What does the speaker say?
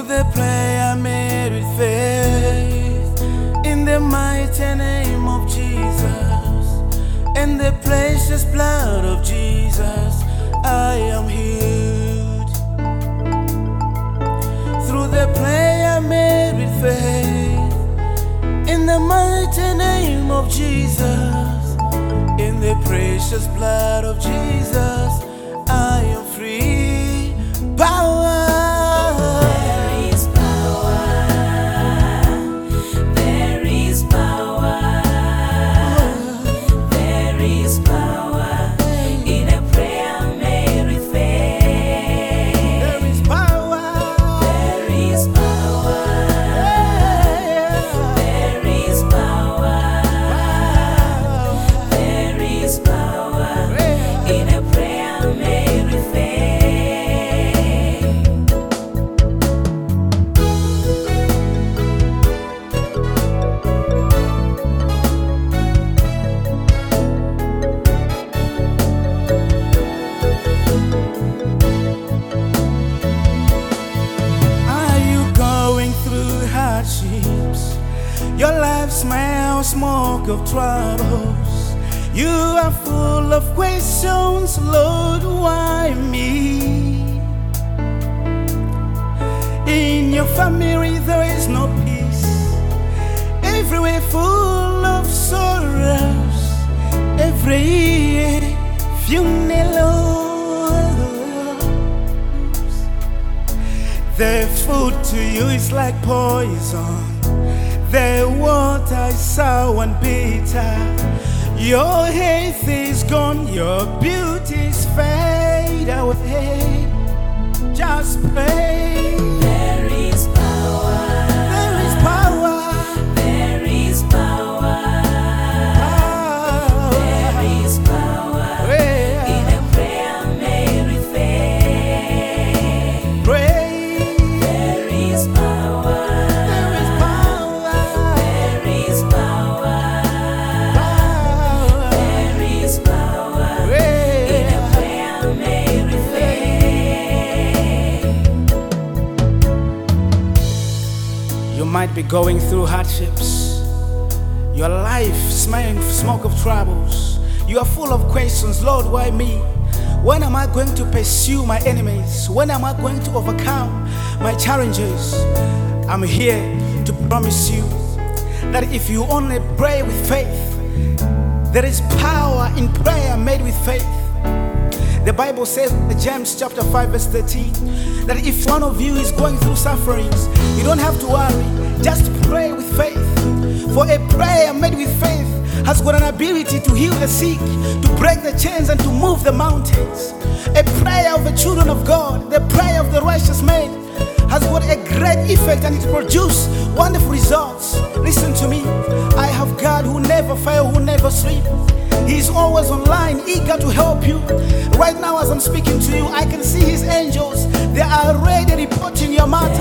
the prayer made with faith, in the mighty name of Jesus, in the precious blood of Jesus, I am healed. Through the prayer made with faith, in the mighty name of Jesus, in the precious blood of Jesus, I am free. Power. Your life smells smoke of troubles. You are full of questions, Lord, why me? In your family there is no peace, everywhere full of sorrows, every funerals. The food to you is like poison, the water is sour and bitter. Your health is gone, your beauty's fade away. Just pray. There is power. There is power. There is power. There is power in a prayer made with faith. Pray. There is power. You might be going through hardships, your life smelling smoke of troubles. You are full of questions, Lord, why me? When am I going to pursue my enemies? When am I going to overcome my challenges? I'm here to promise you that if you only pray with faith, there is power in prayer made with faith. The Bible says in James chapter 5 verse 13 that if one of you is going through sufferings, you don't have to worry, just pray with faith. For a prayer made with faith has got an ability to heal the sick, to break the chains and to move the mountains. A prayer of the children of God, the prayer of the righteous man, has got a great effect and it produces wonderful results. Listen to me, I have God who never fails, who never sleeps. He's always online, eager to help you. Right now as I'm speaking to you, I can see his angels. They are already reporting your matter.